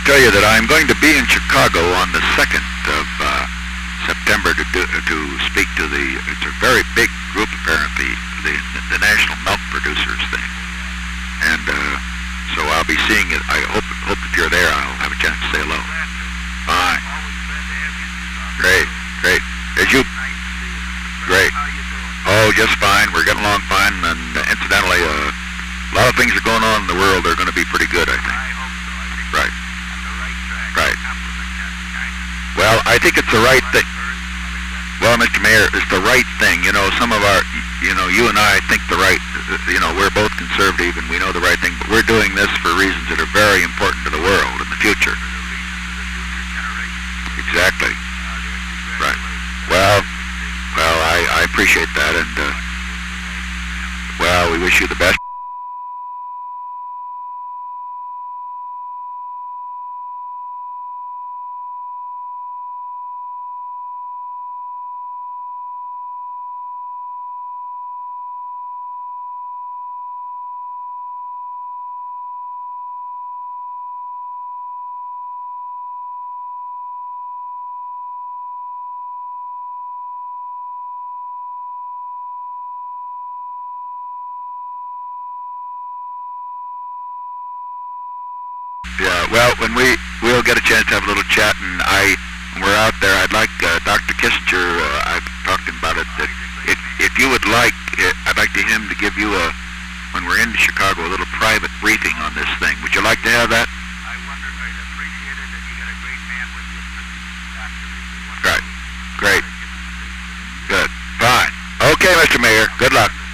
tell you that I'm going to be in Chicago on the 2nd of September to speak to it's a very big group apparently, the National Milk Producers thing. And so I'll be seeing it. I hope if you're there, I'll have a chance to say hello. Fine. Great. Great. Oh, just fine. We're getting along fine. And incidentally, a lot of things are going on in the world that are going to be pretty good, I think. Right. Right. Well, I think it's the right thing. Well, Mr. Mayor, it's the right thing. You know, some of our, you and I think the right, we're both conservative and we know the right thing, but we're doing this for reasons that are very important to the world in the future. Exactly. Right. Well, I appreciate that, and, we wish you the best. Yeah, well, when we'll get a chance to have a little chat, and when we're out there, I'd like Dr. Kissinger, I've talked to him about it, that if you would like, I'd like him to give you when we're in Chicago, a little private briefing on this thing. Would you like to have that? I wonder, I'd appreciate it if you got a great man with you, Dr. Right. Great. Good. Fine. Okay, Mr. Mayor. Good luck.